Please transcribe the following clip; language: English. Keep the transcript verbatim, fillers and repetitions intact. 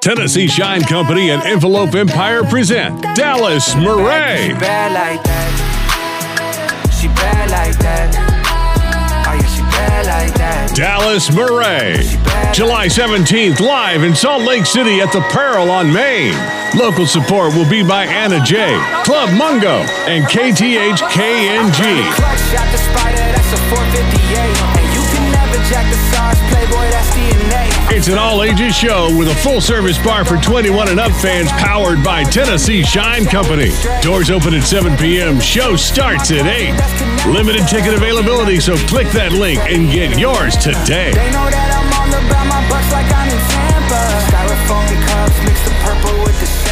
Tennessee Shine Company and Envelope Empire present Dallas Murray. She bad like that. She bad like that. Oh yeah, she bad like that. Dallas Murray. July seventeenth, live in Salt Lake City at the Pearl on Main. Local support will be by Anna J, Club Mungo, and K T H K N G. Clutch shot the spider, that's a four fifty-eight. And you can never jack the sauce, Playboy, that's D N A. It's an all-ages show with a full-service bar for twenty-one and up fans powered by Tennessee Shine Company. Doors open at seven p.m. Show starts at eight. Limited ticket availability, so click that link and get yours today. They know that I'm all about my bucks like I'm in Tampa. Styrofoam cups, mix the purple with the